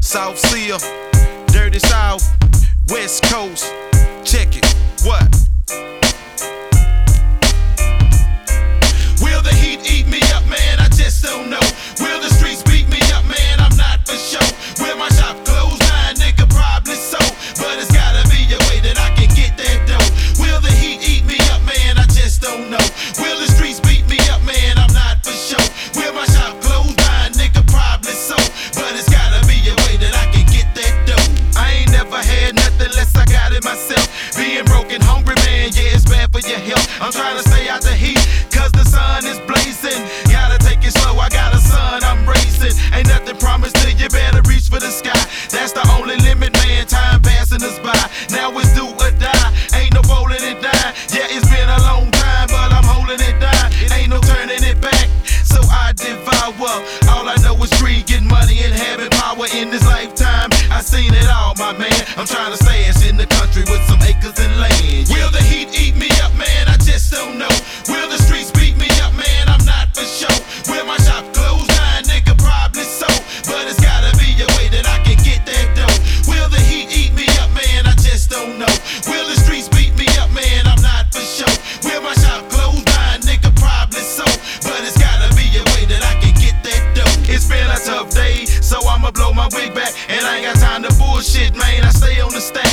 South Sea, Dirty South, West Coast. Check it, what? Will the heat eat me up, man? I just don't know. Will the streets beat me up, man? I'm not for sure. Will my shop close? Nah, nigga, probably so. But it's gotta be a way that I can get that dough. Will the heat eat me up, man? I just don't know. Will the streets beat me up, man? I'm not for sure. Will my shop close? Nah, nigga, probably so. But it's gotta be a way that I can get that dough. I ain't never had nothing unless I got it myself. Being broken, hungry, man, yeah, it's bad for your health. I'm trying to stay out the heat, cause the sun is blazing. Gotta take it slow, I got a son I'm raising. Ain't nothing promised till you better reach for the sky. That's the only limit, man, time passing us by. Now it's do or die, ain't no rolling it down. Yeah, it's been a long time, but I'm holding it down. It ain't no turning it back, so I devour. All I know is greed, getting money and having power in this lifetime. I seen it all, my man. I'm trying to stash in the country with some acres and land. Will the heat eat me up, man? I just don't know. Will the streets beat me up, man? I'm not for sure. Will my shop close? Nah, nigga, probably so. But it's gotta be a way that I can get that dough. Will the heat eat me up, man? I just don't know. Will the streets beat me up, man? I'm not for sure. Will my shop close? Nah, nigga, probably so. But it's gotta be a way that I can get that dough. It's been a tough day, so I'ma blow my wig back. And I ain't got time to bullshit, man. I stay on the stack.